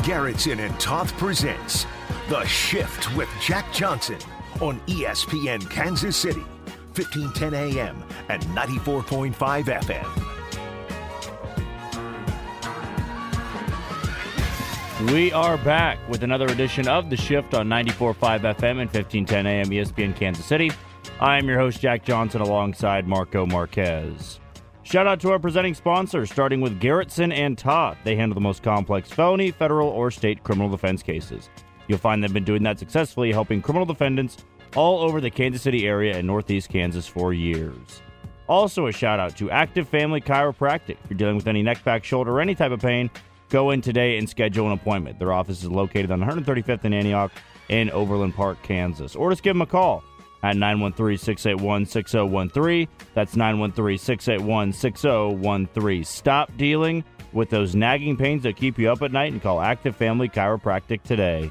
Garrettson and Toth presents The Shift with Jack Johnson on ESPN Kansas City, 1510 AM and 94.5 FM. We are back with another edition of The Shift on 94.5 FM and 1510 AM ESPN Kansas City. I am your host, Jack Johnson, alongside Marco Marquez. Shout out to our presenting sponsors, starting with Garrettson and Toth. They handle the most complex felony, federal, or state criminal defense cases. You'll find they've been doing that successfully, helping criminal defendants all over the Kansas City area and Northeast Kansas for years. Also a shout out to Active Family Chiropractic. If you're dealing with any neck, back, shoulder, or any type of pain, go in today and schedule an appointment. Their office is located on 135th and Antioch in Overland Park, Kansas. Or just give them a call at 913-681-6013. That's 913-681-6013. Stop dealing with those nagging pains that keep you up at night and call Active Family Chiropractic today.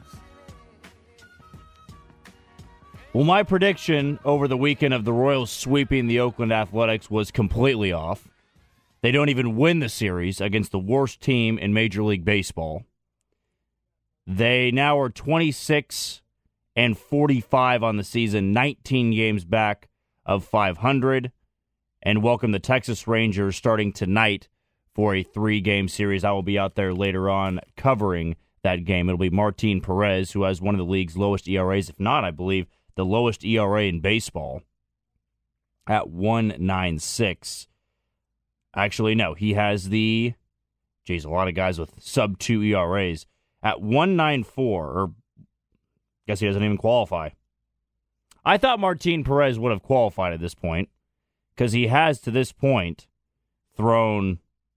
Well, my prediction over the weekend of the Royals sweeping the Oakland Athletics was completely off. They don't even win the series against the worst team in Major League Baseball. They now are 26-45 on the season, 19 games back of 500, and welcome the Texas Rangers starting tonight for a 3-game series. I will be out there later on covering that game. It'll be Martin Perez, who has one of the league's lowest ERAs, if not, I believe, the lowest ERA in baseball at 1.96. Actually, no, he has a lot of guys with sub-2 ERAs at 1.94, or guess he doesn't even qualify. I thought Martin Perez would have qualified at this point, because he has, to this point, thrown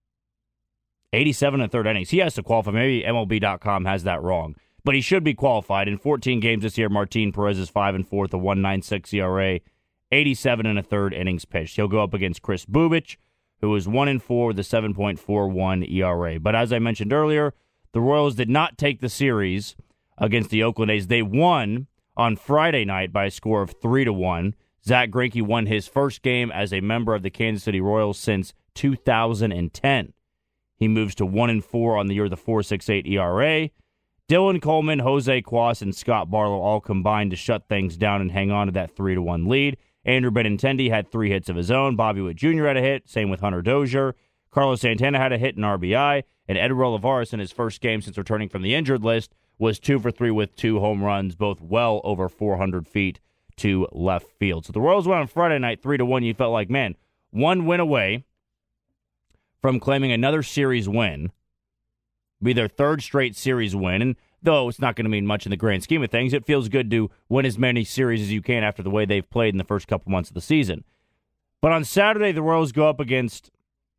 87 and third innings. He has to qualify. Maybe MLB.com has that wrong. But he should be qualified. In 14 games this year, Martin Perez is 5 and 4 with a 1.96 ERA, 87 and a third innings pitched. He'll go up against Chris Bubich, who is 1 and 4 with a 7.41 ERA. But as I mentioned earlier, the Royals did not take the series against the Oakland A's. They won on Friday night by a score of 3-1. Zach Greinke won his first game as a member of the Kansas City Royals since 2010. He moves to 1 and 4 on the year with a 4.68 ERA. Dylan Coleman, Jose Cuas, and Scott Barlow all combined to shut things down and hang on to that 3-1 lead. Andrew Benintendi had 3 hits of his own. Bobby Witt Jr. had a hit. Same with Hunter Dozier. Carlos Santana had a hit in RBI. And Edward Olivares, in his first game since returning from the injured list, was 2 for 3 with 2 home runs, both well over 400 feet to left field. So the Royals went on Friday night 3-1. You felt like, man, one win away from claiming another series win. Be their third straight series win. And though it's not going to mean much in the grand scheme of things, it feels good to win as many series as you can after the way they've played in the first couple months of the season. But on Saturday, the Royals go up against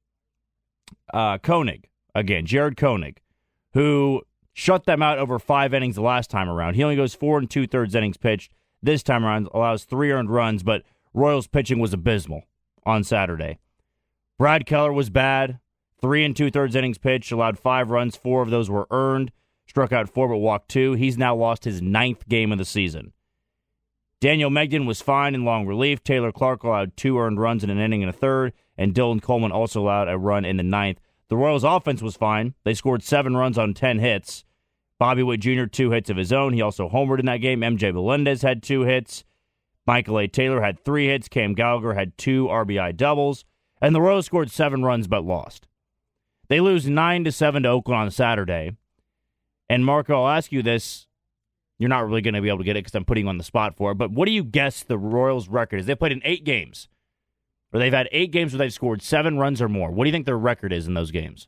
Koenig again, Jared Koenig, who shut them out over 5 innings the last time around. He only goes 4 2/3 innings pitched. This time around, allows 3 earned runs, but Royals pitching was abysmal on Saturday. Brad Keller was bad. 3 2/3 innings pitched, allowed 5 runs. 4 of those were earned. Struck out 4 but walked 2. He's now lost his 9th game of the season. Daniel Megden was fine in long relief. Taylor Clark allowed 2 earned runs in an inning and a third, and Dylan Coleman also allowed a run in the 9th. The Royals' offense was fine. They scored 7 runs on 10 hits. Bobby Witt Jr., 2 hits of his own. He also homered in that game. MJ Melendez had 2 hits. Michael A. Taylor had 3 hits. Cam Gallagher had 2 RBI doubles. And the Royals scored 7 runs but lost. They lose 9-7 to Oakland on Saturday. And Marco, I'll ask you this. You're not really going to be able to get it because I'm putting you on the spot for it. But what do you guess the Royals' record is? They played in 8 games. Or they've had 8 games where they've scored 7 runs or more. What do you think their record is in those games?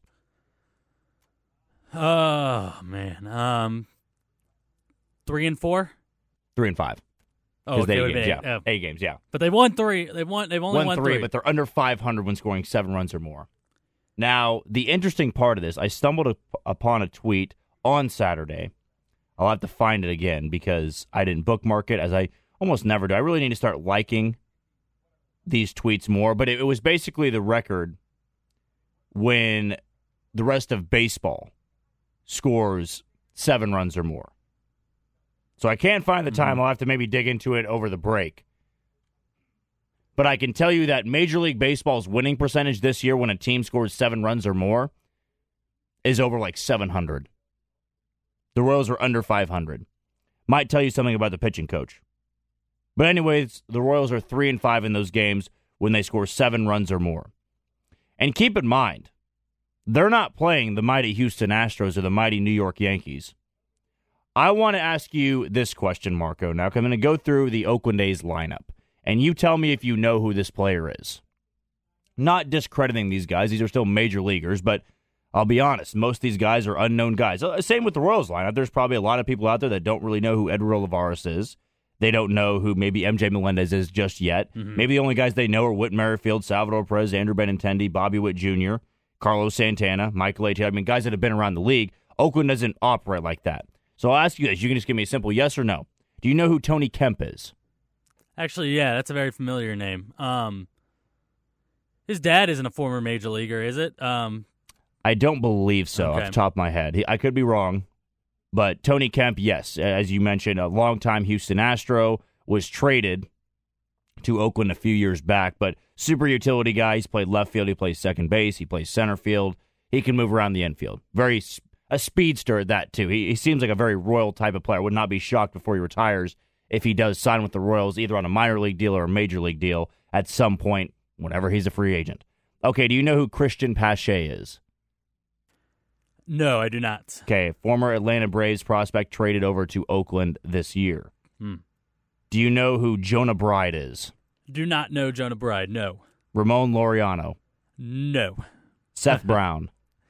Oh, man. 3-4? 3-5. Oh, okay, 8 games, yeah. 8 games, yeah. But they won 3. They've only won 3. But they're under 500 when scoring 7 runs or more. Now, the interesting part of this, I stumbled upon a tweet on Saturday. I'll have to find it again because I didn't bookmark it, as I almost never do. I really need to start liking these tweets more. But it was basically the record when the rest of baseball scores 7 runs or more. So I can't find the time. I'll have to maybe dig into it over the break. But I can tell you that Major League Baseball's winning percentage this year when a team scores 7 runs or more is over like 700. The Royals are under 500. Might tell you something about the pitching coach. But anyways, the Royals are 3-5 in those games when they score 7 runs or more. And keep in mind, they're not playing the mighty Houston Astros or the mighty New York Yankees. I want to ask you this question, Marco. Now, I'm going to go through the Oakland A's lineup, and you tell me if you know who this player is. Not discrediting these guys. These are still major leaguers, but I'll be honest, most of these guys are unknown guys. Same with the Royals lineup. There's probably a lot of people out there that don't really know who Edward Olivares is. They don't know who maybe MJ Melendez is just yet. Mm-hmm. Maybe the only guys they know are Whit Merrifield, Salvador Perez, Andrew Benintendi, Bobby Witt Jr., Carlos Santana, Michael A. Taylor. I mean, guys that have been around the league. Oakland doesn't operate like that. So I'll ask you this. You can just give me a simple yes or no. Do you know who Tony Kemp is? Actually, yeah, that's a very familiar name. His dad isn't a former major leaguer, is it? I don't believe so, off the top of my head. I could be wrong. But Tony Kemp, yes, as you mentioned, a longtime Houston Astro, was traded to Oakland a few years back. But super utility guy. He's played left field. He plays second base. He plays center field. He can move around the infield. A speedster at that, too. He seems like a very Royal type of player. Would not be shocked before he retires if he does sign with the Royals, either on a minor league deal or a major league deal at some point, whenever he's a free agent. Okay, do you know who Christian Pache is? No, I do not. Okay, former Atlanta Braves prospect traded over to Oakland this year. Do you know who Jonah Bride is? Do not know Jonah Bride, no. Ramon Laureano? No. Seth Brown?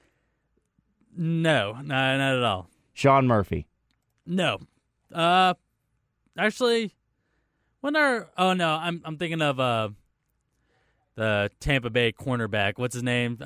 No, not at all. Sean Murphy? No. Actually, I'm thinking of the Tampa Bay cornerback. What's his name?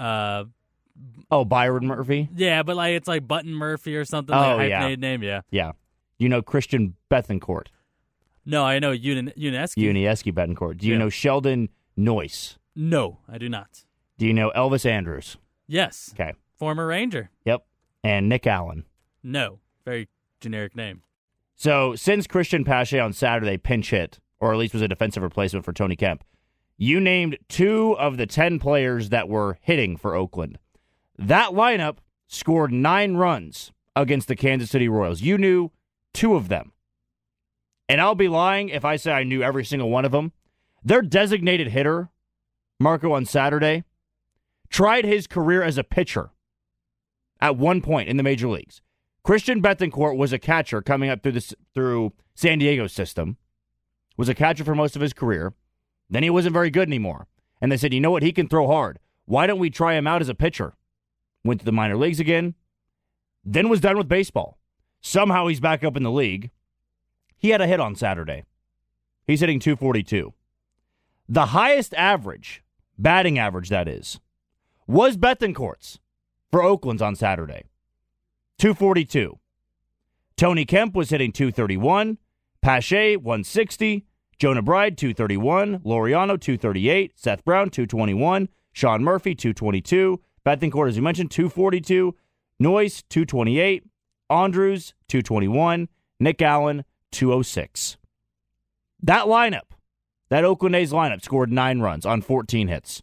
Byron Murphy? Yeah, but it's like Button Murphy or something. Like a hyphenated name, yeah. Yeah. You know Christian Bethencourt? No, I know Unieski. Unieski Bettencourt. Do you know Sheldon Noyce? No, I do not. Do you know Elvis Andrews? Yes. Okay. Former Ranger. Yep. And Nick Allen? No. Very generic name. So, since Christian Pache on Saturday pinch hit, or at least was a defensive replacement for Tony Kemp, you named 2 of the 10 players that were hitting for Oakland. That lineup scored 9 runs against the Kansas City Royals. You knew 2 of them. And I'll be lying if I say I knew every single one of them. Their designated hitter, Marco, on Saturday, tried his career as a pitcher at one point in the major leagues. Christian Bethencourt was a catcher coming up through San Diego's system, was a catcher for most of his career. Then he wasn't very good anymore. And they said, you know what, he can throw hard. Why don't we try him out as a pitcher? Went to the minor leagues again, then was done with baseball. Somehow he's back up in the league. He had a hit on Saturday. He's hitting .242. The highest average, batting average that is, was Bethencourt's for Oakland's on Saturday. .242. Tony Kemp was hitting .231. Pache, 160. Jonah Bride, .231. Laureano, .238. Seth Brown, .221. Sean Murphy, .222. Bethencourt, as you mentioned, .242. Noyce, .228. Andrews, .221. Nick Allen, .206. That lineup, that Oakland A's lineup, scored 9 runs on 14 hits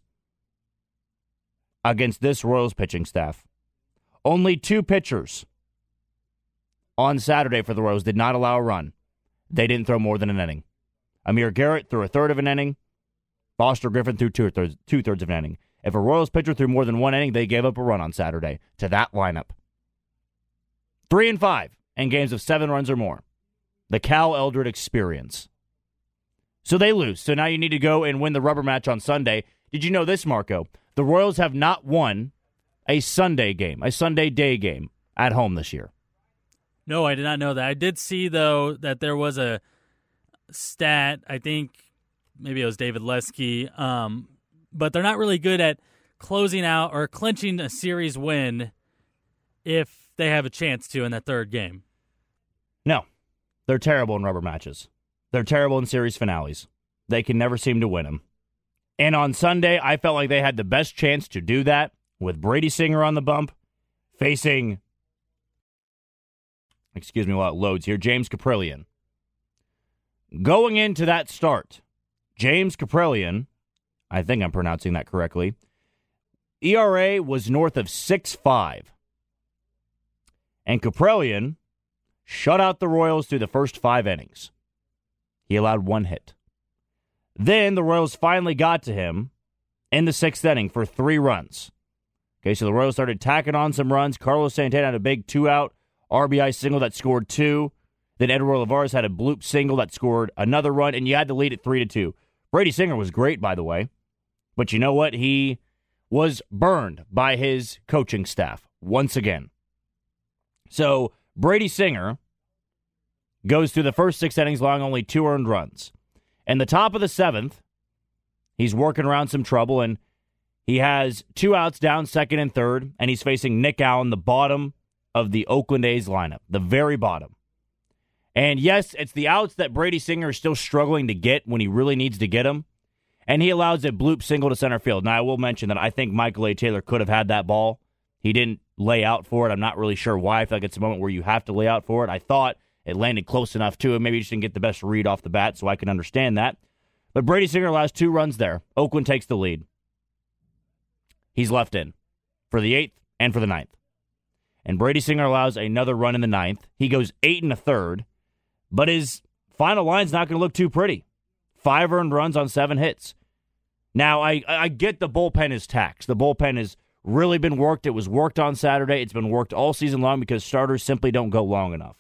against this Royals pitching staff. Only 2 pitchers on Saturday for the Royals did not allow a run. They didn't throw more than an inning. Amir Garrett threw a third of an inning. Foster Griffin threw two-thirds of an inning. If a Royals pitcher threw more than 1 inning, they gave up a run on Saturday to that lineup. 3-5 in games of 7 runs or more. The Cal Eldred experience. So they lose. So now you need to go and win the rubber match on Sunday. Did you know this, Marco? The Royals have not won a Sunday game, a Sunday day game at home this year. No, I did not know that. I did see, though, that there was a stat, I think maybe it was David Lesky, but they're not really good at closing out or clinching a series win if they have a chance to in that third game. No, they're terrible in rubber matches. They're terrible in series finales. They can never seem to win them. And on Sunday, I felt like they had the best chance to do that with Brady Singer on the bump, facing, excuse me while it loads here, James Kaprielian. Going into that start, James Kaprielian, I think I'm pronouncing that correctly, ERA was north of 6.5. And Kaprielian shut out the Royals through the first 5 innings. He allowed 1 hit. Then the Royals finally got to him in the 6th inning for 3 runs. Okay, so the Royals started tacking on some runs. Carlos Santana had a big 2-out RBI single that scored 2. Then Edward Olivares had a bloop single that scored another run, and you had to lead it 3-2. Brady Singer was great, by the way. But you know what? He was burned by his coaching staff once again. So Brady Singer goes through the first 6 innings, allowing only 2 earned runs. In the top of the 7th, he's working around some trouble, and he has 2 outs down, 2nd and 3rd, and he's facing Nick Allen, the bottom of the Oakland A's lineup, the very bottom. And yes, it's the outs that Brady Singer is still struggling to get when he really needs to get them. And he allows a bloop single to center field. Now, I will mention that I think Michael A. Taylor could have had that ball. He didn't lay out for it. I'm not really sure why. I feel like it's a moment where you have to lay out for it. I thought it landed close enough to him. Maybe he just didn't get the best read off the bat, so I can understand that. But Brady Singer allows 2 runs there. Oakland takes the lead. He's left in for the 8th and for the 9th. And Brady Singer allows another run in the 9th. He goes 8 1/3. But his final line's not going to look too pretty. 5 earned runs on 7 hits. Now, I get the bullpen is taxed. The bullpen has really been worked. It was worked on Saturday. It's been worked all season long because starters simply don't go long enough.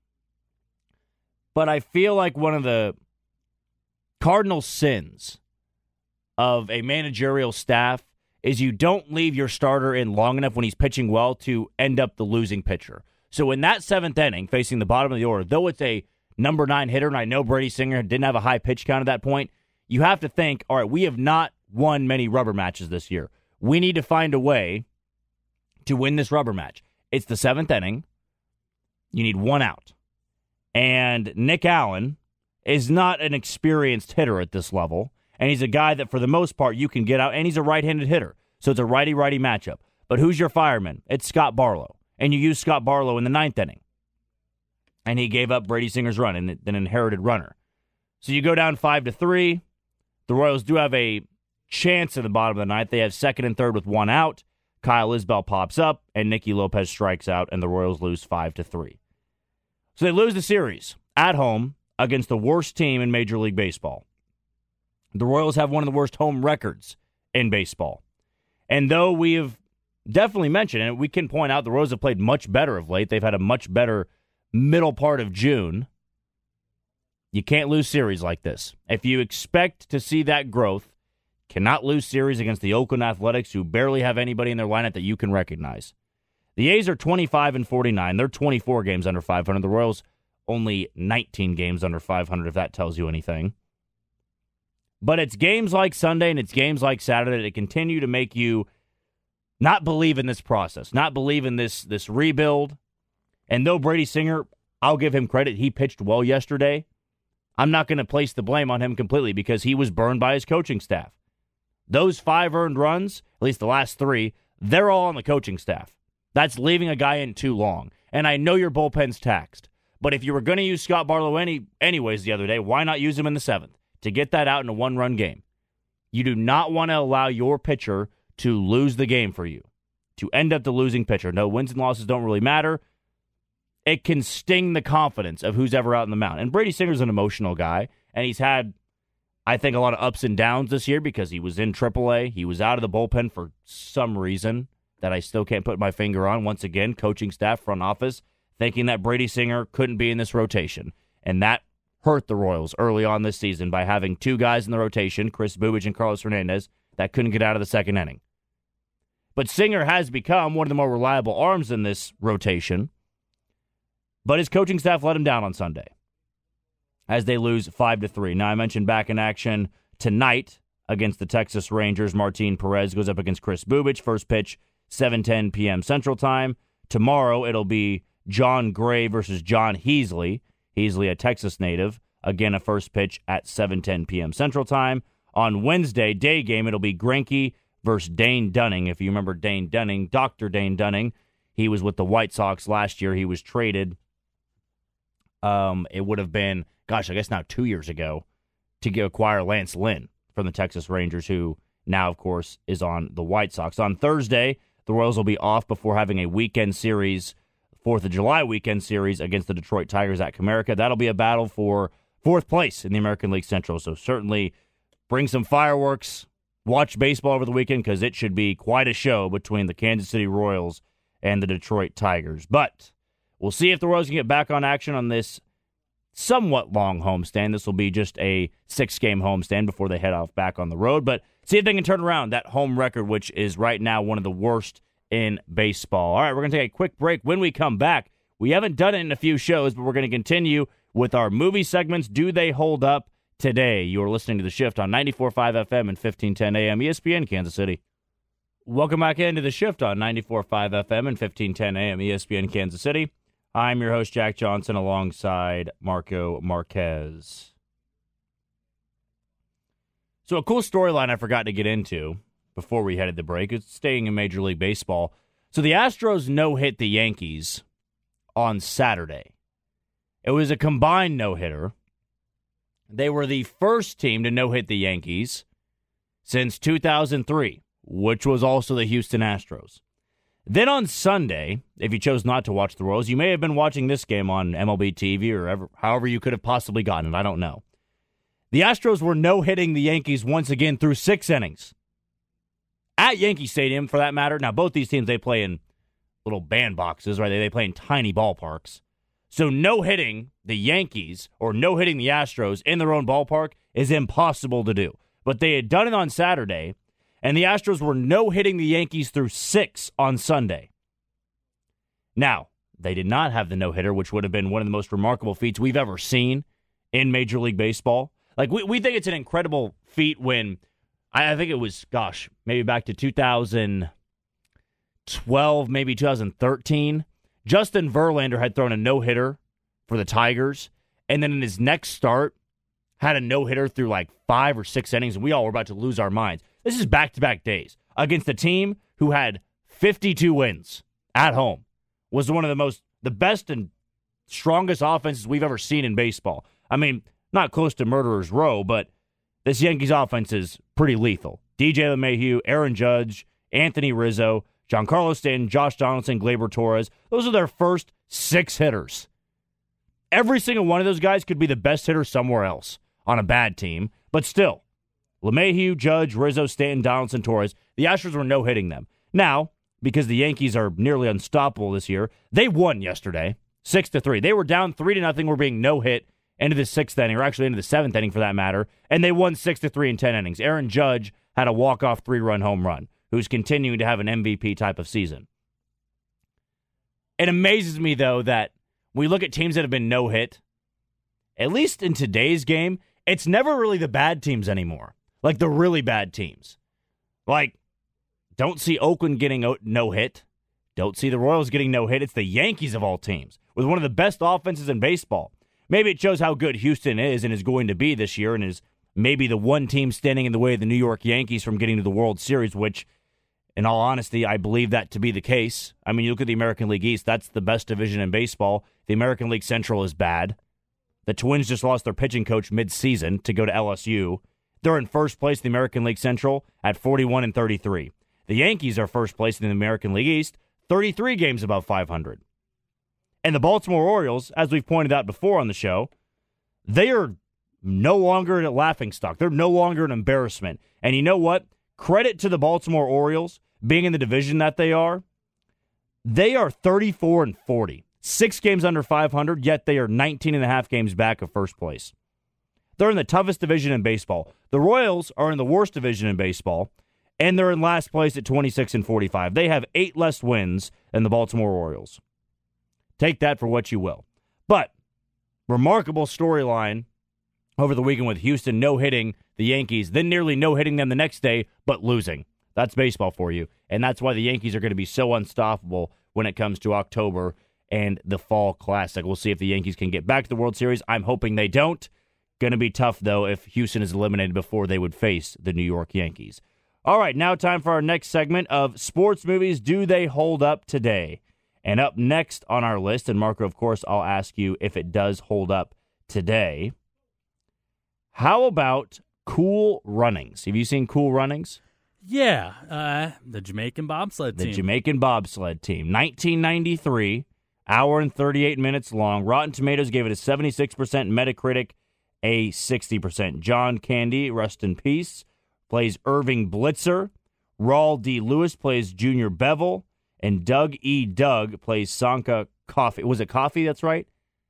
But I feel like one of the cardinal sins of a managerial staff is you don't leave your starter in long enough when he's pitching well to end up the losing pitcher. So in that 7th inning, facing the bottom of the order, though it's a number 9 hitter, and I know Brady Singer didn't have a high pitch count at that point, you have to think, all right, we have not won many rubber matches this year. We need to find a way to win this rubber match. It's the 7th inning. You need 1 out. And Nick Allen is not an experienced hitter at this level, and he's a guy that for the most part you can get out, and he's a right-handed hitter. So it's a righty-righty matchup. But who's your fireman? It's Scott Barlow. And you use Scott Barlow in the 9th inning. And he gave up Brady Singer's run, and an inherited runner. So you go down 5-3. The Royals do have a chance in the bottom of the 9th. They have 2nd and 3rd with 1 out. Kyle Isbell pops up, and Nicky Lopez strikes out, and the Royals lose 5-3. So they lose the series at home against the worst team in Major League Baseball. The Royals have one of the worst home records in baseball. And though we have definitely mentioned, and we can point out the Royals have played much better of late. They've had a much better middle part of June. You can't lose series like this. If you expect to see that growth, cannot lose series against the Oakland Athletics, who barely have anybody in their lineup that you can recognize. The A's are 25-49. They're 24 games under 500. The Royals only 19 games under 500, if that tells you anything. But it's games like Sunday and it's games like Saturday that continue to make you not believe in this process, not believe in this rebuild. And though Brady Singer, I'll give him credit, he pitched well yesterday, I'm not going to place the blame on him completely because he was burned by his coaching staff. Those 5 earned runs, at least the last 3, they're all on the coaching staff. That's leaving a guy in too long. And I know your bullpen's taxed. But if you were going to use Scott Barlow anyways the other day, why not use him in the 7th to get that out in a 1-run game? You do not want to allow your pitcher to lose the game for you, to end up the losing pitcher. No, wins and losses don't really matter. It can sting the confidence of who's ever out in the mound. And Brady Singer's an emotional guy, and he's had, I think, a lot of ups and downs this year because he was in AAA. He was out of the bullpen for some reason that I still can't put my finger on. Once again, coaching staff, front office, thinking that Brady Singer couldn't be in this rotation. And that hurt the Royals early on this season by having 2 guys in the rotation, Chris Bubich and Carlos Hernandez, that couldn't get out of the 2nd inning. But Singer has become one of the more reliable arms in this rotation. But his coaching staff let him down on Sunday as they lose 5-3. Now, I mentioned back in action tonight against the Texas Rangers. Martin Perez goes up against Chris Bubich. First pitch, 7:10 p.m. Central Time. Tomorrow, it'll be John Gray versus John Heasley. Heasley, a Texas native. Again, a first pitch at 7:10 p.m. Central Time. On Wednesday, day game, it'll be Greinke versus Dane Dunning. If you remember Dane Dunning, Dr. Dane Dunning, he was with the White Sox last year. He was traded. It would have been, I guess now 2 years ago, to acquire Lance Lynn from the Texas Rangers, who now, of course, is on the White Sox. On Thursday, the Royals will be off before having a weekend series 4th of July weekend series against the Detroit Tigers at Comerica. That'll be a battle for 4th place in the American League Central. So certainly bring some fireworks, watch baseball over the weekend because it should be quite a show between the Kansas City Royals and the Detroit Tigers. But we'll see if the Royals can get back on action on this somewhat long homestand. This will be just a 6-game homestand before they head off back on the road. But see if they can turn around that home record, which is right now one of the worst in baseball. All right, we're going to take a quick break. When we come back, we haven't done it in a few shows, but we're going to continue with our movie segments. Do they hold up today? You're listening to The Shift on 94.5 FM and 1510 AM ESPN Kansas City. Welcome back into The Shift on 94.5 FM and 1510 AM ESPN Kansas City. I'm your host, Jack Johnson, alongside Marco Marquez. So a cool storyline I forgot to get into before we headed the break is staying in Major League Baseball. So the Astros no-hit the Yankees on Saturday. It was a combined no-hitter. They were the first team to no-hit the Yankees since 2003, which was also the Houston Astros. Then on Sunday, if you chose not to watch the Royals, you may have been watching this game on MLB TV or however you could have possibly gotten it. I don't know. The Astros were no-hitting the Yankees once again through 6 innings. At Yankee Stadium, for that matter. Now, both these teams, they play in little bandboxes, right? They play in tiny ballparks. So no-hitting the Yankees or no-hitting the Astros in their own ballpark is impossible to do. But they had done it on Saturday, and the Astros were no-hitting the Yankees through 6 on Sunday. Now, they did not have the no-hitter, which would have been one of the most remarkable feats we've ever seen in Major League Baseball. Like, we think it's an incredible feat when, I think it was, maybe back to 2012, maybe 2013. Justin Verlander had thrown a no-hitter for the Tigers, and then in his next start, had a no-hitter through like 5 or 6 innings, and we all were about to lose our minds. This is back-to-back days against a team who had 52 wins at home. Was one of the best and strongest offenses we've ever seen in baseball. I mean, not close to Murderer's Row, but this Yankees offense is pretty lethal. DJ LeMahieu, Aaron Judge, Anthony Rizzo, Giancarlo Stanton, Josh Donaldson, Gleyber Torres. Those are their first 6 hitters. Every single one of those guys could be the best hitter somewhere else on a bad team, but still, LeMahieu, Judge, Rizzo, Stanton, Donaldson, Torres, the Astros were no-hitting them. Now, because the Yankees are nearly unstoppable this year, they won yesterday, 6-3. They were down 3-0, were being no-hit into the 6th inning, or actually into the 7th inning for that matter, and they won 6-3 in 10 innings. Aaron Judge had a walk-off 3-run home run, who's continuing to have an MVP type of season. It amazes me, though, that we look at teams that have been no-hit, at least in today's game, it's never really the bad teams anymore. Like the really bad teams. Like, don't see Oakland getting no-hit. Don't see the Royals getting no-hit. It's the Yankees of all teams, with one of the best offenses in baseball. Maybe it shows how good Houston is and is going to be this year and is maybe the one team standing in the way of the New York Yankees from getting to the World Series, which, in all honesty, I believe that to be the case. I mean, you look at the American League East, that's the best division in baseball. The American League Central is bad. The Twins just lost their pitching coach mid-season to go to LSU. They're in first place in the American League Central at 41-33. The Yankees are first place in the American League East, 33 games above 500. And the Baltimore Orioles, as we've pointed out before on the show, they are no longer a laughingstock. They're no longer an embarrassment. And you know what? Credit to the Baltimore Orioles being in the division that they are. They are 34-40. 6 games under 500, yet they are 19.5 games back of first place. They're in the toughest division in baseball. The Royals are in the worst division in baseball, and they're in last place at 26-45. They have 8 less wins than the Baltimore Orioles. Take that for what you will. But, remarkable storyline over the weekend with Houston no-hitting the Yankees, then nearly no-hitting them the next day, but losing. That's baseball for you. And that's why the Yankees are going to be so unstoppable when it comes to October and the Fall Classic. We'll see if the Yankees can get back to the World Series. I'm hoping they don't. Going to be tough, though, if Houston is eliminated before they would face the New York Yankees. All right, now time for our next segment of Sports Movies. Do they hold up today? And up next on our list, and Marco, of course, I'll ask you if it does hold up today. How about Cool Runnings? Have you seen Cool Runnings? Yeah, the Jamaican bobsled team. The Jamaican bobsled team. 1993, Hour and 38 minutes long. Rotten Tomatoes gave it a 76%, Metacritic a 60%. John Candy, rest in peace, plays Irving Blitzer. Raul D. Lewis plays Junior Bevel. And Doug E. Doug plays Sanka Coffey. Was it Coffey? That's right?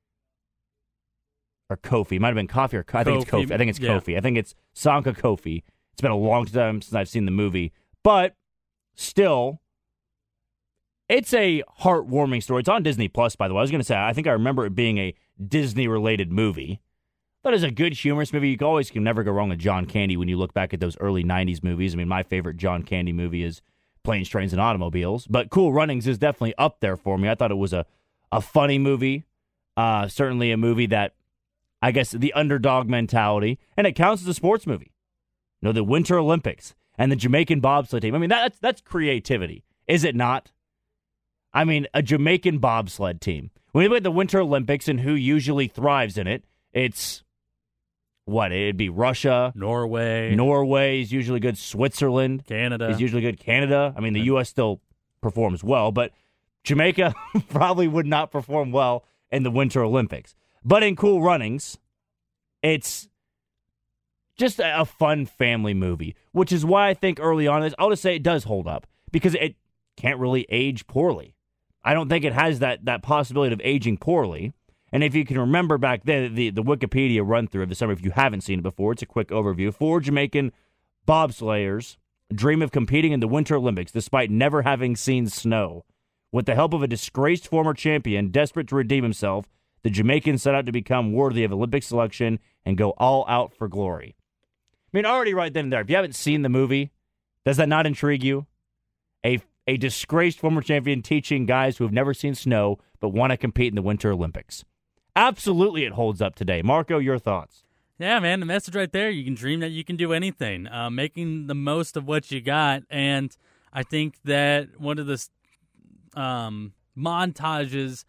Or Kofi. It might have been Coffey or I think it's Kofi. I think it's Kofi. I think it's Sanka Kofi. It's been a long time since I've seen the movie. But still, it's a heartwarming story. It's on Disney Plus, by the way. I was going to say, I think I remember it being a Disney-related movie. But it's a good, humorous movie. You can never go wrong with John Candy when you look back at those early 90s movies. I mean, my favorite John Candy movie is Planes, Trains, and Automobiles. But Cool Runnings is definitely up there for me. I thought it was a funny movie. Certainly a movie that, I guess, the underdog mentality. And it counts as a sports movie. You know, the Winter Olympics and the Jamaican bobsled team. I mean, that's creativity, is it not? I mean, a Jamaican bobsled team. When you look at the Winter Olympics and who usually thrives in it, it's what? It'd be Russia. Norway is usually good. Switzerland. Canada is usually good. Canada. I mean, the U.S. still performs well, but Jamaica probably would not perform well in the Winter Olympics. But in Cool Runnings, it's just a fun family movie, which is why I think early on, I'll just say it does hold up, because it can't really age poorly. I don't think it has that possibility of aging poorly. And if you can remember back then, the Wikipedia run-through of the summer, if you haven't seen it before, it's a quick overview. 4 Jamaican bobslayers dream of competing in the Winter Olympics despite never having seen snow. With the help of a disgraced former champion desperate to redeem himself, the Jamaicans set out to become worthy of Olympic selection and go all out for glory. I mean, already right then and there, if you haven't seen the movie, does that not intrigue you? A disgraced former champion teaching guys who have never seen snow but want to compete in the Winter Olympics. Absolutely, it holds up today. Marco, your thoughts? Yeah, man, the message right there. You can dream that you can do anything, making the most of what you got. And I think that one of the montages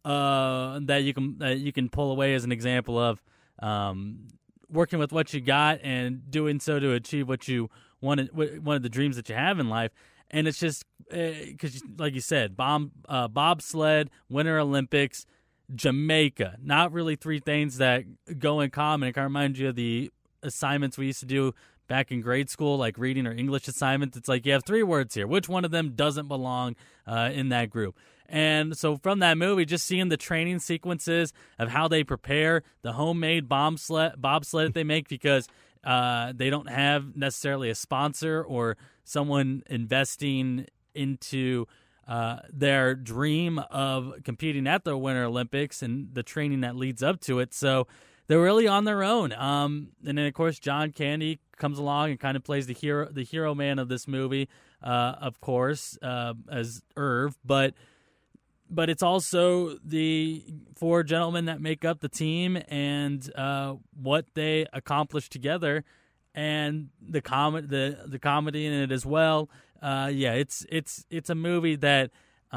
that you can pull away as an example of working with what you got and doing so to achieve what you wanted, one of the dreams that you have in life. And it's just because, like you said, bobsled, Winter Olympics, Jamaica. Not really three things that go in common. It kind of reminds you of the assignments we used to do back in grade school, like reading or English assignments. It's like you have 3 words here. Which one of them doesn't belong in that group? And so from that movie, just seeing the training sequences of how they prepare the homemade bobsled that they make, because they don't have necessarily a sponsor or someone investing into their dream of competing at the Winter Olympics and the training that leads up to it. So they're really on their own. And then, of course, John Candy comes along and kind of plays the hero man of this movie, of course, as Irv. But it's also the 4 gentlemen that make up the team and what they accomplish together, and the comedy in it as well. It's a movie that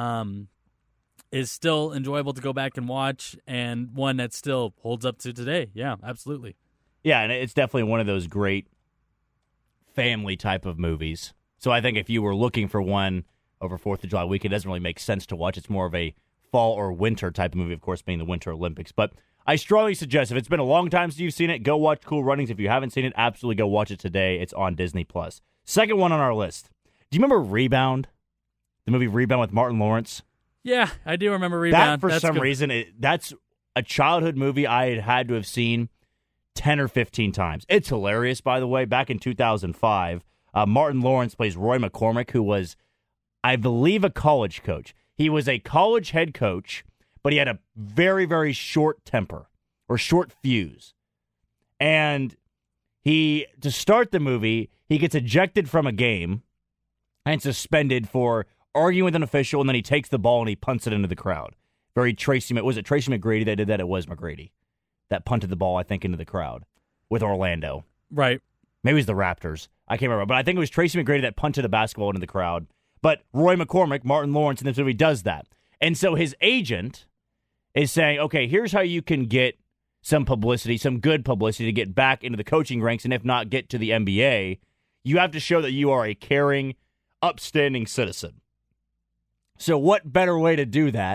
is still enjoyable to go back and watch, and one that still holds up to today. Yeah, absolutely. Yeah, and it's definitely one of those great family type of movies. So I think if you were looking for one over 4th of July weekend, it doesn't really make sense to watch. It's more of a fall or winter type of movie, of course, being the Winter Olympics. But I strongly suggest, if it's been a long time since you've seen it, go watch Cool Runnings. If you haven't seen it, absolutely go watch it today. It's on Disney+. Second one on our list. Do you remember Rebound? The movie Rebound with Martin Lawrence? Yeah, I do remember Rebound. That, for some reason, that's a childhood movie I had to have seen 10 or 15 times. It's hilarious, by the way. Back in 2005, Martin Lawrence plays Roy McCormick, who was, I believe, a college coach. He was a college head coach, but he had a very, very short temper or short fuse. And to start the movie, he gets ejected from a game and suspended for arguing with an official, and then he takes the ball and he punts it into the crowd. Was it Tracy McGrady that did that? It was McGrady that punted the ball, I think, into the crowd with Orlando. Right. Maybe it was the Raptors. I can't remember. But I think it was Tracy McGrady that punted a basketball into the crowd. But Roy McCormick, Martin Lawrence, in this movie does that. And so his agent is saying, okay, here's how you can get some publicity, some good publicity to get back into the coaching ranks, and if not, get to the NBA. You have to show that you are a caring, upstanding citizen. So what better way to do that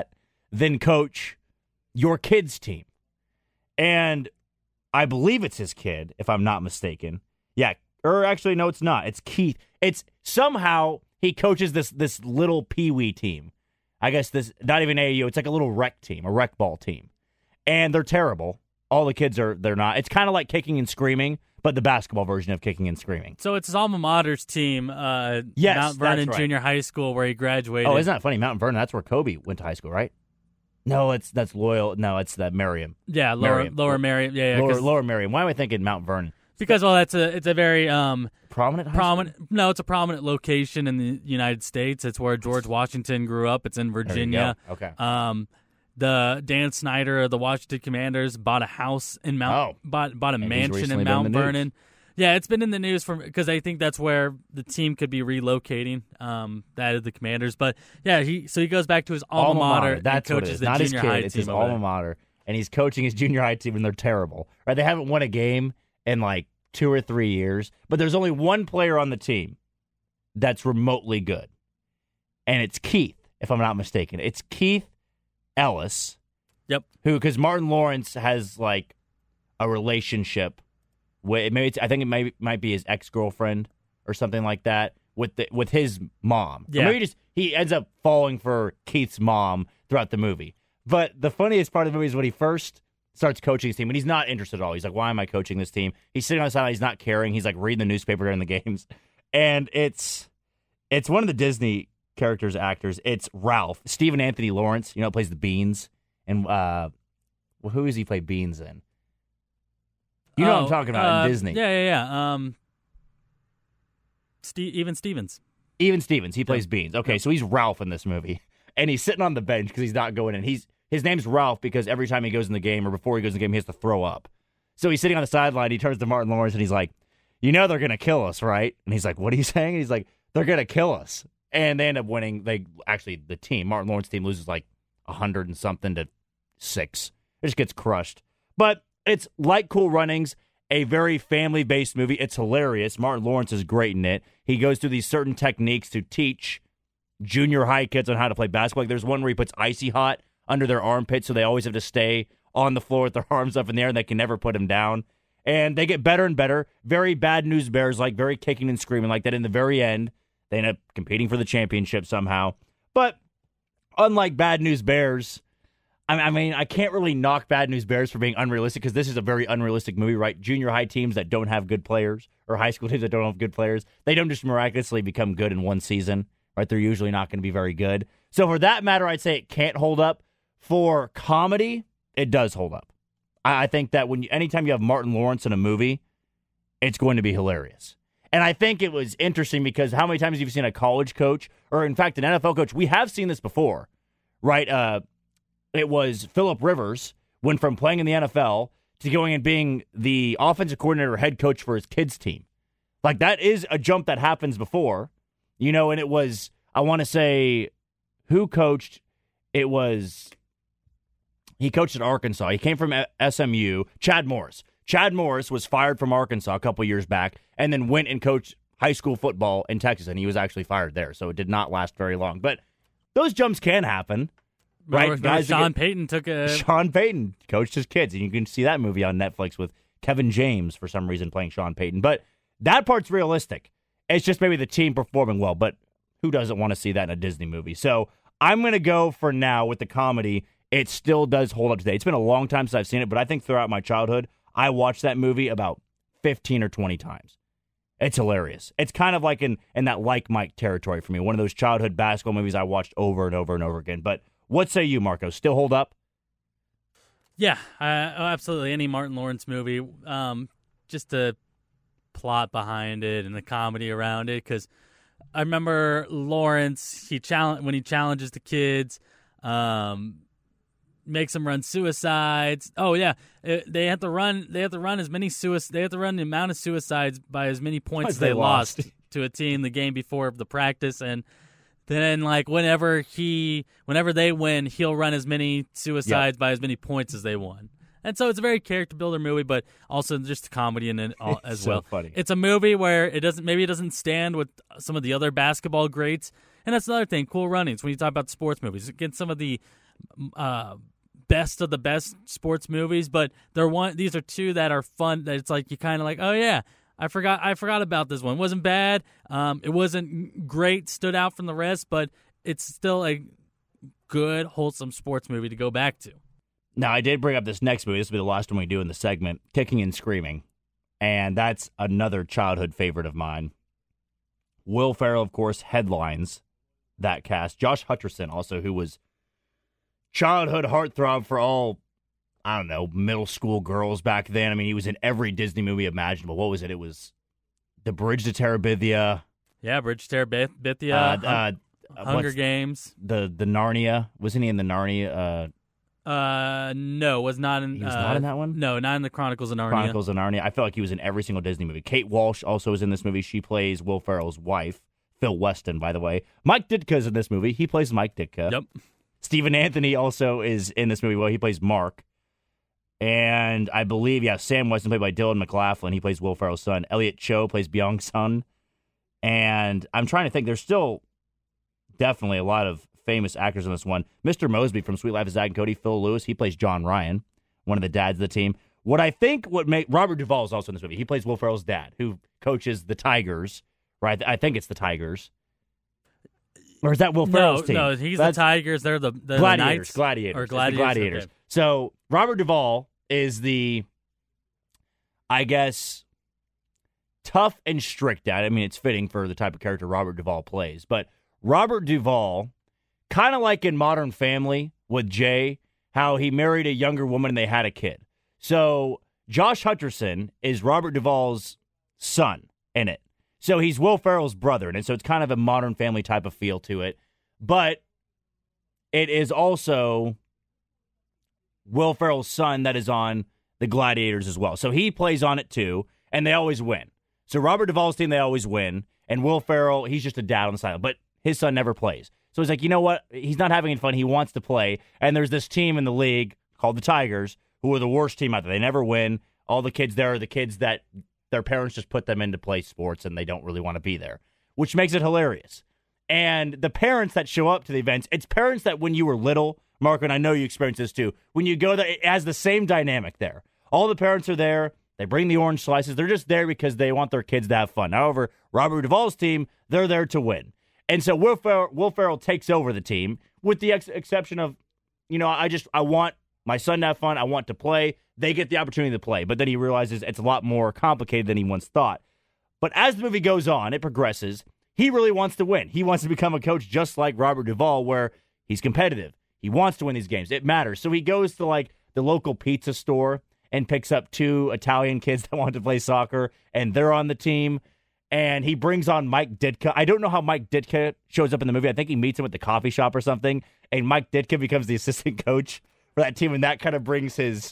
than coach your kid's team. And I believe it's his kid, if I'm not mistaken. Yeah, or actually, no, it's not. It's Keith. It's somehow he coaches this little peewee team. I guess this, not even AAU, it's like a little rec team, a rec ball team. And they're terrible. All the kids they're not. It's kind of like Kicking and Screaming, but the basketball version of Kicking and Screaming. So it's his alma mater's team, yes, Mount Vernon that's right. Junior High School, where he graduated. Oh, isn't that funny? Mount Vernon, that's where Kobe went to high school, right? No, that's Loyal. No, it's that Merriam. Yeah, Lower Merriam. Yeah, Lower Merriam. Why am I thinking Mount Vernon? Because it's a very prominent high school? No, it's a prominent location in the United States. It's where George Washington grew up. It's in Virginia. Okay. The Dan Snyder of the Washington Commanders bought a house in bought a mansion in Mount Vernon. Yeah, it's been in the news because I think that's where the team could be relocating. That is the Commanders, but yeah, he goes back to his alma mater. That's and what it coaches is. the Not his junior kid. high It's team his over alma there. mater, and he's coaching his junior high team, and they're terrible. Right? They haven't won a game in like 2 or 3 years, but there's only one player on the team that's remotely good, and it's Keith, if I'm not mistaken. It's Keith Ellis. Yep. Because Martin Lawrence has like a relationship with I think it might be his ex-girlfriend or something like that with his mom. Yeah. Or maybe he ends up falling for Keith's mom throughout the movie. But the funniest part of the movie is when he first starts coaching his team, and he's not interested at all. He's like, "Why am I coaching this team?" He's sitting on the sideline. He's not caring. He's like reading the newspaper during the games, and it's one of the Disney actors. It's Ralph. Stephen Anthony Lawrence, plays the Beans. And who does he play Beans in? You know what I'm talking about in Disney. Yeah. Even Stevens. Even Stevens. He plays Beans. Okay, so he's Ralph in this movie. And he's sitting on the bench because he's not going in. His name's Ralph because every time he goes in the game or before he goes in the game, he has to throw up. So he's sitting on the sideline. He turns to Martin Lawrence and he's like, they're going to kill us, right? And he's like, what are you saying? And he's like, they're going to kill us. And they end up winning. The team, Martin Lawrence team, loses like 100 and something to 6. It just gets crushed. But it's like Cool Runnings, a very family-based movie. It's hilarious. Martin Lawrence is great in it. He goes through these certain techniques to teach junior high kids on how to play basketball. Like there's one where he puts Icy Hot under their armpit, so they always have to stay on the floor with their arms up in the air, and they can never put them down. And they get better and better. Very Bad News Bears, like very Kicking and Screaming like that. In the very end, they end up competing for the championship somehow. But unlike Bad News Bears, I mean, I can't really knock Bad News Bears for being unrealistic because this is a very unrealistic movie, right? Junior high teams that don't have good players or high school teams that don't have good players, they don't just miraculously become good in one season, right? They're usually not going to be very good. So for that matter, I'd say it can't hold up. For comedy, it does hold up. I think that anytime you have Martin Lawrence in a movie, it's going to be hilarious. And I think it was interesting because how many times have you seen a college coach or, in fact, an NFL coach? We have seen this before, right? It was Phillip Rivers went from playing in the NFL to going and being the offensive coordinator or head coach for his kids' team. Like, that is a jump that happens before, and it was, I want to say, who coached? It was, he coached at Arkansas. He came from SMU, Chad Morris. Chad Morris was fired from Arkansas a couple years back and then went and coached high school football in Texas, and he was actually fired there, so it did not last very long. But those jumps can happen. Right, guys. Sean Payton coached his kids, and you can see that movie on Netflix with Kevin James for some reason playing Sean Payton. But that part's realistic. It's just maybe the team performing well. But who doesn't want to see that in a Disney movie? So I'm going to go for now with the comedy. It still does hold up today. It's been a long time since I've seen it, but I think throughout my childhood, I watched that movie about 15 or 20 times. It's hilarious. It's kind of like in that Like Mike territory for me. One of those childhood basketball movies I watched over and over and over again. But what say you, Marco? Still hold up? Yeah, absolutely. Any Martin Lawrence movie, just the plot behind it and the comedy around it. Because I remember Lawrence, when he challenges the kids, makes them run suicides. Oh yeah, they have to run as many suicides. They have to run the amount of suicides by as many points as they lost to a team the game before the practice. And then, like, whenever they win, he'll run as many suicides by as many points as they won. And so it's a very character builder movie, but also just comedy in it as well. Funny. It's a movie where it doesn't stand with some of the other basketball greats, And that's another thing, Cool Runnings, when you talk about sports movies. Again, some of the best of the best sports movies, but these are two that are fun, that it's like you kind of like, oh yeah, I forgot about this one. It wasn't bad. It wasn't great, stood out from the rest, but it's still a good, wholesome sports movie to go back to. Now, I did bring up this next movie. This will be the last one we do in the segment, Kicking and Screaming. And that's another childhood favorite of mine. Will Ferrell, of course, headlines that cast. Josh Hutcherson, also, who was childhood heartthrob for all, I don't know, middle school girls back then. I mean, he was in every Disney movie imaginable. What was it? It was The Bridge to Terabithia. Yeah, Bridge to Terabithia. Hunger Games. The Narnia. Wasn't he in the Narnia? No, was not in. He was not in that one? No, not in the Chronicles of Narnia. Chronicles of Narnia. I feel like he was in every single Disney movie. Kate Walsh also is in this movie. She plays Will Ferrell's wife. Phil Weston, by the way. Mike Ditka's in this movie. He plays Mike Ditka. Yep. Stephen Anthony also is in this movie. Well, he plays Mark. And I believe, Sam Weston, played by Dylan McLaughlin. He plays Will Ferrell's son. Elliot Cho plays Byung-sun. And I'm trying to think. There's still definitely a lot of famous actors in this one. Mr. Mosby from Sweet Life of Zack and Cody, Phil Lewis, he plays John Ryan, one of the dads of the team. Robert Duvall is also in this movie. He plays Will Ferrell's dad, who coaches the Tigers, right? I think it's the Tigers. Or is that Will Ferrell's team? No, he's the Tigers. They're the Gladiators. Knights. Gladiators. Or Gladiators. Okay. So Robert Duvall is the, I guess, tough and strict dad. I mean, it's fitting for the type of character Robert Duvall plays. But Robert Duvall, kind of like in Modern Family with Jay, how he married a younger woman and they had a kid. So Josh Hutcherson is Robert Duvall's son in it. So he's Will Ferrell's brother, and so it's kind of a Modern Family type of feel to it. But it is also Will Ferrell's son that is on the Gladiators as well. So he plays on it too, and they always win. So Robert Duvall's team, they always win, and Will Ferrell, he's just a dad on the side, but his son never plays. So he's like, you know what? He's not having any fun. He wants to play, and there's this team in the league called the Tigers, who are the worst team out there. They never win. All the kids there are the kids that their parents just put them in to play sports, and they don't really want to be there, which makes it hilarious. And the parents that show up to the events, it's parents that when you were little, Marco, and I know you experienced this too, when you go there, it has the same dynamic there. All the parents are there. They bring the orange slices. They're just there because they want their kids to have fun. However, Robert Duvall's team, they're there to win. And so Will Ferrell takes over the team with the exception of, I want my son to have fun. I want to play. They get the opportunity to play. But then he realizes it's a lot more complicated than he once thought. But as the movie goes on, it progresses. He really wants to win. He wants to become a coach just like Robert Duvall, where he's competitive. He wants to win these games. It matters. So he goes to the local pizza store and picks up 2 Italian kids that want to play soccer, and they're on the team. And he brings on Mike Ditka. I don't know how Mike Ditka shows up in the movie. I think he meets him at the coffee shop or something, and Mike Ditka becomes the assistant coach for that team, and that kind of brings his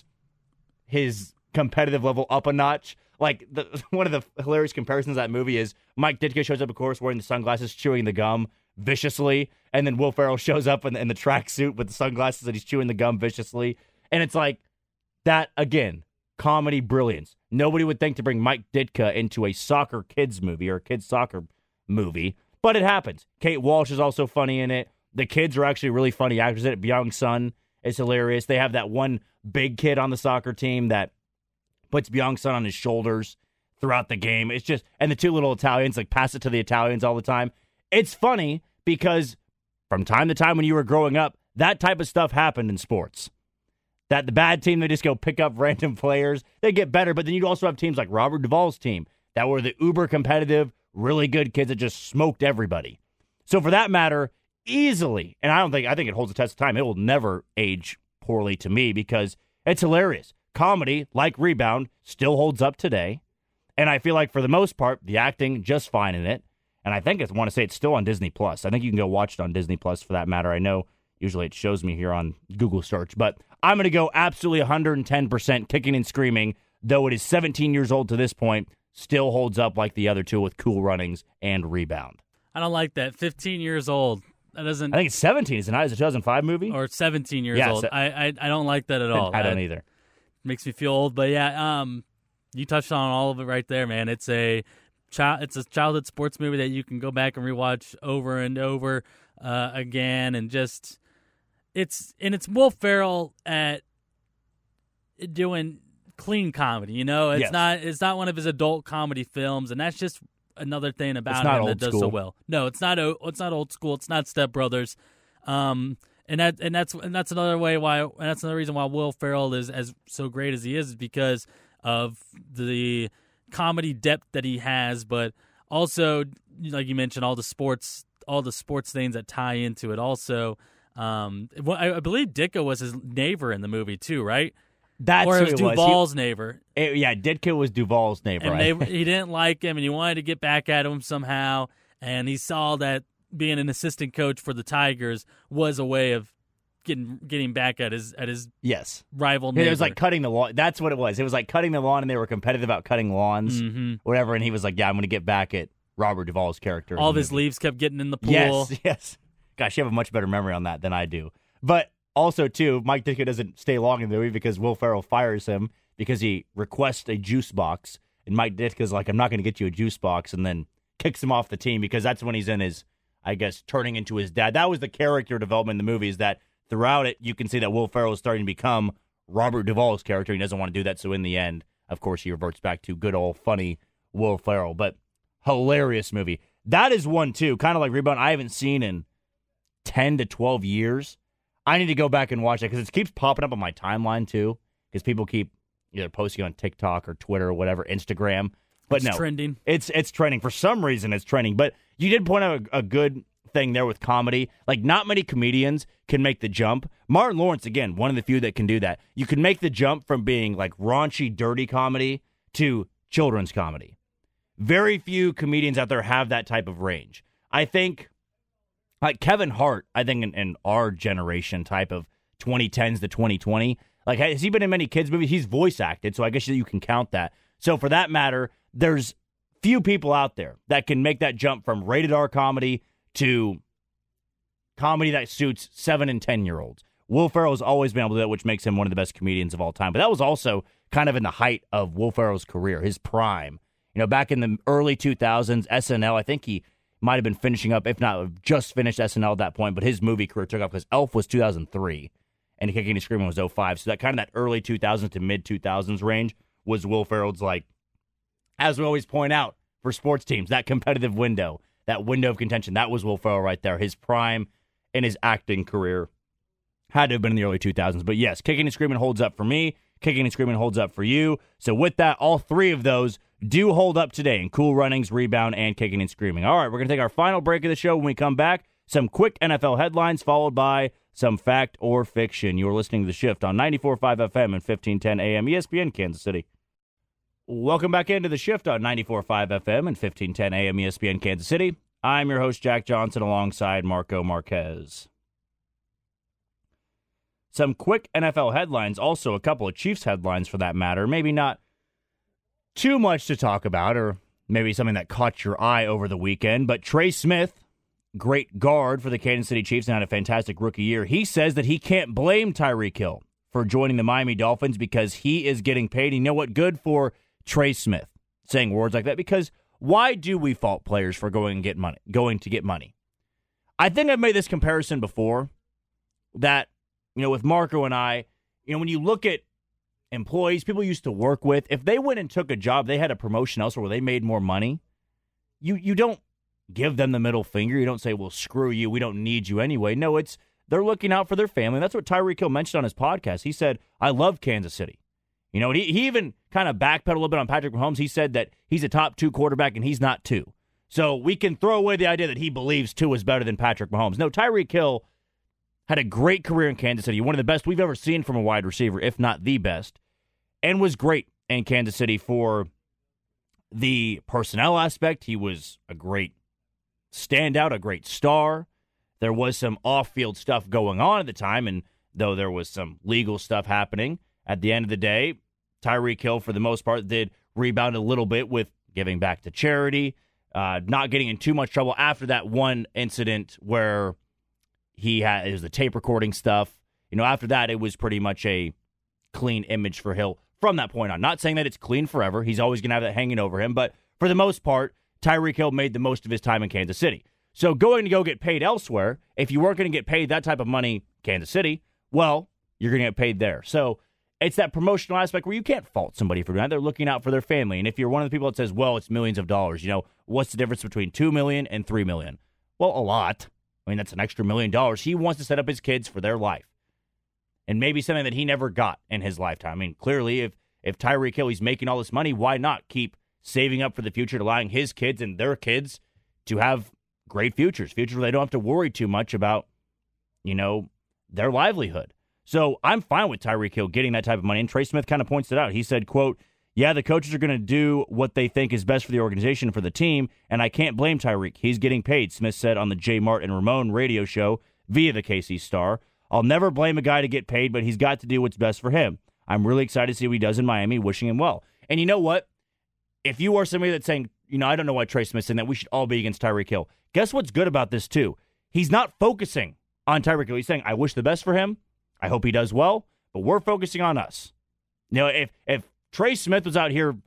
competitive level up a notch. One of the hilarious comparisons of that movie is Mike Ditka shows up, of course, wearing the sunglasses, chewing the gum viciously, and then Will Ferrell shows up in the tracksuit with the sunglasses and he's chewing the gum viciously. And it's like that, again, comedy brilliance. Nobody would think to bring Mike Ditka into a soccer kids movie or a kids soccer movie, but it happens. Kate Walsh is also funny in it. The kids are actually really funny actors in it. Byung-sun is hilarious. They have that one big kid on the soccer team that puts Byung-sun on his shoulders throughout the game. It's just, and the 2 little Italians pass it to the Italians all the time. It's funny because from time to time when you were growing up, that type of stuff happened in sports. That the bad team, they just go pick up random players. They get better, but then you'd also have teams like Robert Duvall's team that were the uber competitive, really good kids that just smoked everybody. So for that matter, easily, and I think it holds the test of time. It will never age poorly to me because it's hilarious. Comedy, like Rebound, still holds up today. And I feel like for the most part, the acting just fine in it. And I want to say it's still on Disney Plus. I think you can go watch it on Disney Plus for that matter. I know usually it shows me here on Google search, but I'm going to go absolutely 110% Kicking and Screaming, though it is 17 years old to this point, still holds up like the other 2 with Cool Runnings and Rebound. I don't like that. 15 years old. That doesn't. I think it's 17. Is it not? Is it a 2005 movie? Or 17 years old. I don't like that at all. I don't either. Makes me feel old. But yeah, you touched on all of it right there, man. It's a it's a childhood sports movie that you can go back and rewatch over and over again, and just it's Will Ferrell at doing clean comedy. It's not one of his adult comedy films, and that's just another thing about him that does so well. No, it's not old school. It's not Step Brothers. And that's another reason why Will Ferrell is as so great as he is because of the comedy depth that he has, but also, like you mentioned, all the sports things that tie into it. Also, I believe Ditka was his neighbor in the movie too, right? That's or who it was Duvall's neighbor. Ditka was Duvall's neighbor. And he didn't like him, and he wanted to get back at him somehow. And he saw that being an assistant coach for the Tigers was a way of getting back at his rival neighbor. It was like cutting the lawn. That's what it was. It was like cutting the lawn, and they were competitive about cutting lawns, whatever. And he was like, "Yeah, I'm going to get back at Robert Duvall's character." All of his leaves kept getting in the pool. Yes. Gosh, you have a much better memory on that than I do. But also, too, Mike Ditka doesn't stay long in the movie because Will Ferrell fires him because he requests a juice box, and Mike Ditka's like, "I'm not going to get you a juice box," and then kicks him off the team because that's when he's in his, I guess, turning into his dad. That was the character development in the movie, is that throughout it, you can see that Will Ferrell is starting to become Robert Duvall's character. He doesn't want to do that, so in the end, of course, he reverts back to good old funny Will Ferrell. But hilarious movie. That is one, too, kind of like Rebound, I haven't seen in 10 to 12 years. I need to go back and watch that because it keeps popping up on my timeline, too, because people keep either posting on TikTok or Twitter or whatever, Instagram. But it's trending. It's trending. For some reason, it's trending. But you did point out a good thing there with comedy. Like, not many comedians can make the jump. Martin Lawrence, again, one of the few that can do that. You can make the jump from being like raunchy, dirty comedy to children's comedy. Very few comedians out there have that type of range. I think, like Kevin Hart, I think in our generation type of 2010s to 2020, like, has he been in many kids' movies? He's voice acted, so I guess you can count that. So for that matter, there's few people out there that can make that jump from rated R comedy to comedy that suits 7 and 10-year-olds. Will Ferrell has always been able to do that, which makes him one of the best comedians of all time. But that was also kind of in the height of Will Ferrell's career, his prime. Back in the early 2000s, SNL, I think he might have been finishing up, if not just finished SNL at that point, but his movie career took off because Elf was 2003 and Kicking and Screaming was 2005. So that kind of that early 2000s to mid-2000s range was Will Ferrell's, like, as we always point out, for sports teams, that competitive window, that window of contention, that was Will Ferrell right there. His prime in his acting career had to have been in the early 2000s. But yes, Kicking and Screaming holds up for me. Kicking and Screaming holds up for you. So with that, all three of those do hold up today in Cool Runnings, Rebound, and Kicking and Screaming. All right, we're going to take our final break of the show. When we come back, some quick NFL headlines followed by some fact or fiction. You're listening to The Shift on 94.5 FM and 1510 AM ESPN Kansas City. Welcome back into The Shift on 94.5 FM and 1510 AM ESPN Kansas City. I'm your host, Jack Johnson, alongside Marco Marquez. Some quick NFL headlines, also a couple of Chiefs headlines for that matter. Maybe not too much to talk about, or maybe something that caught your eye over the weekend, but Trey Smith, great guard for the Kansas City Chiefs and had a fantastic rookie year, he says that he can't blame Tyreek Hill for joining the Miami Dolphins because he is getting paid. You know what? Good for Trey Smith saying words like that, because why do we fault players for going to get money? I think I've made this comparison before that, with Marco and I, when you look at employees, people used to work with, if they went and took a job, they had a promotion elsewhere where they made more money, you don't give them the middle finger. You don't say, well, screw you, we don't need you anyway. No, they're looking out for their family. That's what Tyreek Hill mentioned on his podcast. He said, I love Kansas City. He even kind of backpedaled a little bit on Patrick Mahomes. He said that he's a top 2 quarterback and he's not 2. So we can throw away the idea that he believes 2 is better than Patrick Mahomes. No, Tyreek Hill had a great career in Kansas City, one of the best we've ever seen from a wide receiver, if not the best, and was great in Kansas City for the personnel aspect. He was a great standout, a great star. There was some off-field stuff going on at the time, and though there was some legal stuff happening, at the end of the day, Tyreek Hill, for the most part, did rebound a little bit with giving back to charity, not getting in too much trouble after that one incident where it was the tape recording stuff. After that, it was pretty much a clean image for Hill from that point on. Not saying that it's clean forever. He's always going to have that hanging over him. But for the most part, Tyreek Hill made the most of his time in Kansas City. So going to go get paid elsewhere, if you weren't going to get paid that type of money, Kansas City, well, you're going to get paid there. So it's that promotional aspect where you can't fault somebody for doing that. They're looking out for their family. And if you're one of the people that says, well, it's millions of dollars, what's the difference between $2 million and $3 million? Well, a lot. I mean, that's an extra $1 million. He wants to set up his kids for their life. And maybe something that he never got in his lifetime. I mean, clearly, if Tyreek Hill, he's making all this money, why not keep saving up for the future, allowing his kids and their kids to have great futures where they don't have to worry too much about, their livelihood. So I'm fine with Tyreek Hill getting that type of money. And Trey Smith kind of points it out. He said, quote, yeah, the coaches are going to do what they think is best for the organization, for the team, and I can't blame Tyreek. He's getting paid, Smith said on the J. Mart and Ramon radio show via the KC Star. I'll never blame a guy to get paid, but he's got to do what's best for him. I'm really excited to see what he does in Miami, wishing him well. And you know what? If you are somebody that's saying, I don't know why Trey Smith's saying that, we should all be against Tyreek Hill. Guess what's good about this, too? He's not focusing on Tyreek Hill. He's saying, I wish the best for him. I hope he does well, but we're focusing on us. If Trey Smith was out here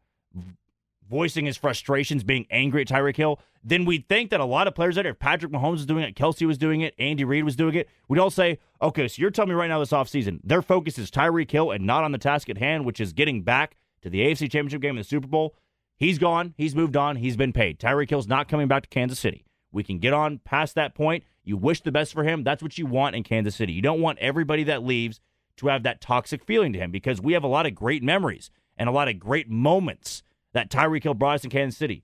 voicing his frustrations, being angry at Tyreek Hill, then we'd think that a lot of players out there, if Patrick Mahomes was doing it, Kelsey was doing it, Andy Reid was doing it, we'd all say, okay, so you're telling me right now this offseason, their focus is Tyreek Hill and not on the task at hand, which is getting back to the AFC Championship game in the Super Bowl. He's gone. He's moved on. He's been paid. Tyreek Hill's not coming back to Kansas City. We can get on past that point. You wish the best for him. That's what you want in Kansas City. You don't want everybody that leaves to have that toxic feeling to him, because we have a lot of great memories and a lot of great moments that Tyreek Hill brought us in Kansas City.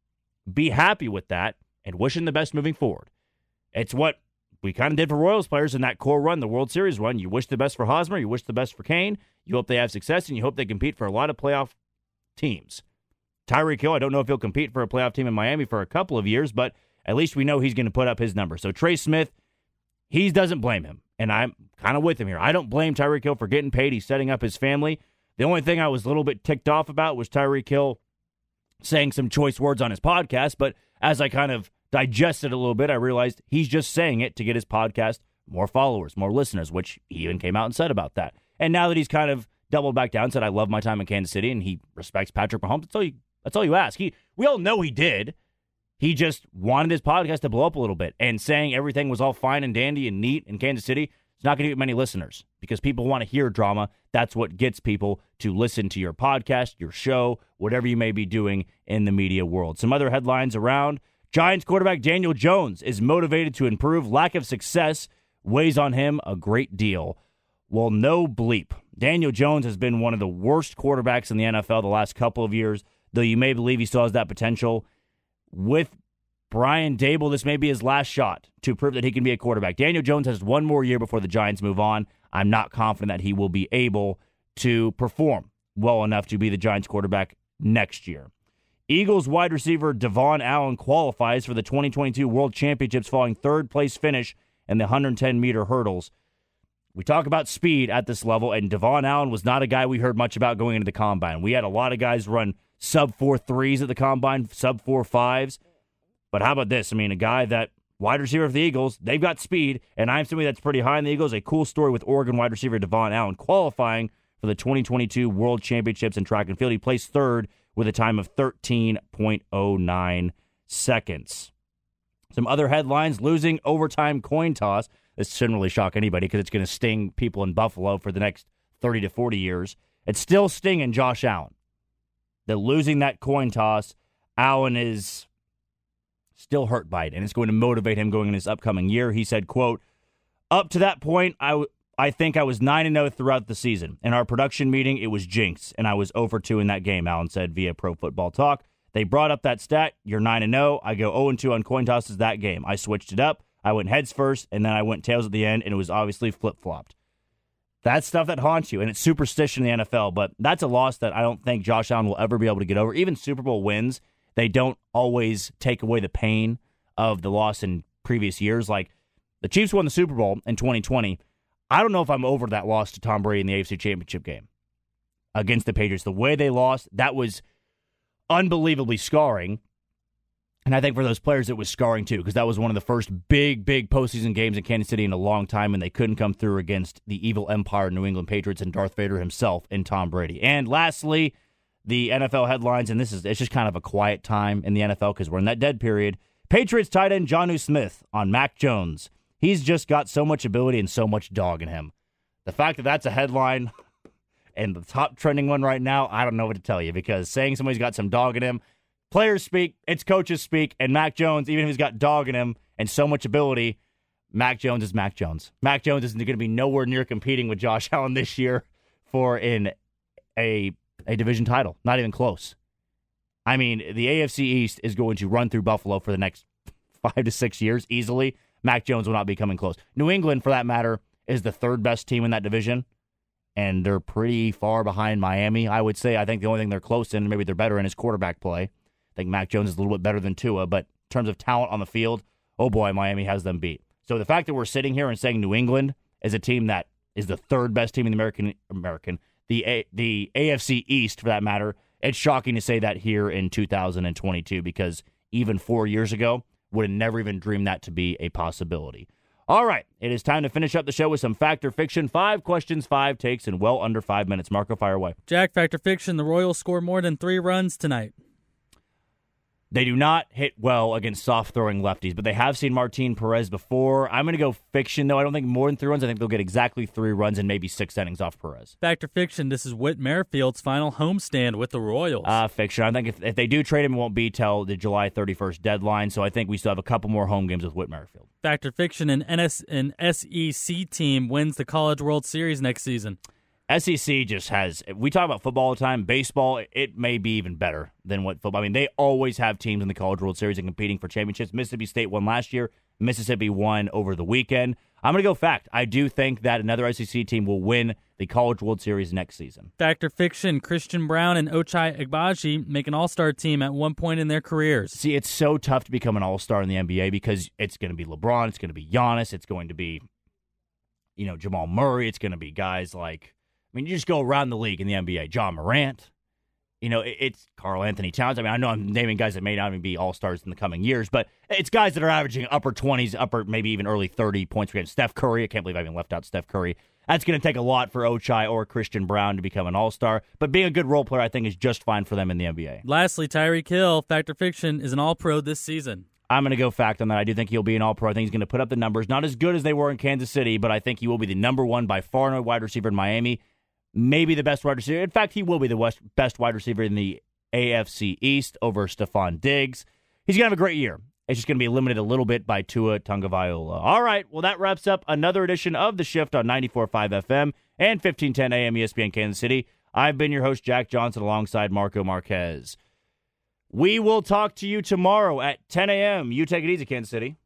Be happy with that and wish him the best moving forward. It's what we kind of did for Royals players in that core run, the World Series run. You wish the best for Hosmer. You wish the best for Kane. You hope they have success, and you hope they compete for a lot of playoff teams. Tyreek Hill, I don't know if he'll compete for a playoff team in Miami for a couple of years, but at least we know he's going to put up his number. So Trey Smith, he doesn't blame him, and I'm kind of with him here. I don't blame Tyreek Hill for getting paid. He's setting up his family. The only thing I was a little bit ticked off about was Tyreek Hill saying some choice words on his podcast, but as I kind of digested a little bit, I realized he's just saying it to get his podcast more followers, more listeners, which he even came out and said about that. And now that he's kind of doubled back down and said, I love my time in Kansas City, and he respects Patrick Mahomes, that's all you ask. We all know he did. He just wanted his podcast to blow up a little bit, and saying everything was all fine and dandy and neat in Kansas City, it's not going to get many listeners, because people want to hear drama. That's what gets people to listen to your podcast, your show, whatever you may be doing in the media world. Some other headlines around: Giants quarterback Daniel Jones is motivated to improve. Lack of success weighs on him a great deal. Well, no bleep. Daniel Jones has been one of the worst quarterbacks in the NFL the last couple of years, though you may believe he still has that potential. With Brian Daboll, this may be his last shot to prove that he can be a quarterback. Daniel Jones has one more year before the Giants move on. I'm not confident that he will be able to perform well enough to be the Giants quarterback next year. Eagles wide receiver Devon Allen qualifies for the 2022 World Championships following third-place finish in the 110-meter hurdles. We talk about speed at this level, and Devon Allen was not a guy we heard much about going into the Combine. We had a lot of guys run sub-4.3s at the Combine, sub-4.5s. But how about this? I mean, a guy that, wide receiver for the Eagles, they've got speed, and I'm somebody that's pretty high in the Eagles. A cool story with Oregon wide receiver Devon Allen qualifying for the 2022 World Championships in track and field. He placed third with a time of 13.09 seconds. Some other headlines: losing overtime coin toss. This shouldn't really shock anybody because it's going to sting people in Buffalo for the next 30 to 40 years. It's still stinging Josh Allen. They're losing that coin toss. Allen is still hurt by it, and it's going to motivate him going in this upcoming year. He said, quote, up to that point, I think I was 9-0 throughout the season. In our production meeting, it was jinx, and I was 0-2 in that game, Allen said via Pro Football Talk. They brought up that stat. You're 9-0. I go 0-2 on coin tosses that game. I switched it up. I went heads first, and then I went tails at the end, and it was obviously flip-flopped. That's stuff that haunts you, and it's superstition in the NFL, but that's a loss that I don't think Josh Allen will ever be able to get over. Even Super Bowl wins, they don't always take away the pain of the loss in previous years. Like, the Chiefs won the Super Bowl in 2020. I don't know if I'm over that loss to Tom Brady in the AFC Championship game against the Patriots. The way they lost, that was unbelievably scarring. And I think for those players, it was scarring too, because that was one of the first big postseason games in Kansas City in a long time, and they couldn't come through against the evil empire New England Patriots and Darth Vader himself and Tom Brady. And lastly, the NFL headlines, and it's just kind of a quiet time in the NFL because we're in that dead period. Patriots tight end Jonnu Smith on Mac Jones. He's just got so much ability and so much dog in him. The fact that that's a headline and the top trending one right now, I don't know what to tell you, because saying somebody's got some dog in him, players speak, it's coaches speak, and Mac Jones, even if he's got dog in him and so much ability, Mac Jones is Mac Jones. Mac Jones isn't going to be nowhere near competing with Josh Allen this year for a division title. Not even close. I mean, the AFC East is going to run through Buffalo for the next 5 to 6 years easily. Mac Jones will not be coming close. New England, for that matter, is the third best team in that division, and they're pretty far behind Miami, I would say. I think the only thing they're close in, maybe they're better in, is quarterback play. I think Mac Jones is a little bit better than Tua, but in terms of talent on the field, oh boy, Miami has them beat. So the fact that we're sitting here and saying New England is a team that is the third best team in the the AFC East, for that matter, it's shocking to say that here in 2022, because even 4 years ago, would have never even dreamed that to be a possibility. All right, it is time to finish up the show with some Fact or Fiction. 5 questions, 5 takes, in well under 5 minutes. Marco, fire away. Jack, Fact or Fiction, the Royals score more than 3 runs tonight. They do not hit well against soft-throwing lefties, but they have seen Martin Perez before. I'm going to go fiction, though. I don't think more than 3 runs. I think they'll get exactly 3 runs and maybe 6 innings off Perez. Fact or Fiction, this is Whit Merrifield's final homestand with the Royals. Fiction. I think if they do trade him, it won't be till the July 31st deadline, so I think we still have a couple more home games with Whit Merrifield. Fact or Fiction, an SEC team wins the College World Series next season. SEC just has, we talk about football all the time, baseball, it may be even better than what football. I mean, they always have teams in the College World Series and competing for championships. Mississippi State won last year. Mississippi won over the weekend. I'm going to go fact. I do think that another SEC team will win the College World Series next season. Fact or Fiction, Christian Brown and Ochai Agbaji make an all-star team at one point in their careers. See, it's so tough to become an all-star in the NBA because it's going to be LeBron, it's going to be Giannis, it's going to be, Jamal Murray, it's going to be guys like, you just go around the league in the NBA. John Morant, it's Karl Anthony Towns. I know I'm naming guys that may not even be all-stars in the coming years, but it's guys that are averaging upper 20s, upper maybe even early 30 points per game. Steph Curry, I can't believe I even left out Steph Curry. That's going to take a lot for Ochai or Christian Brown to become an all-star, but being a good role player, I think, is just fine for them in the NBA. Lastly, Tyreek Hill, Fact or Fiction, is an all-pro this season. I'm going to go fact on that. I do think he'll be an all-pro. I think he's going to put up the numbers. Not as good as they were in Kansas City, but I think he will be the number one by far and away wide receiver in Miami. Maybe the best wide receiver. In fact, he will be the best wide receiver in the AFC East over Stephon Diggs. He's going to have a great year. It's just going to be limited a little bit by Tua Tagovailoa. All right, well, that wraps up another edition of The Shift on 94.5 FM and 1510 AM ESPN Kansas City. I've been your host, Jack Johnson, alongside Marco Marquez. We will talk to you tomorrow at 10 a.m. You take it easy, Kansas City.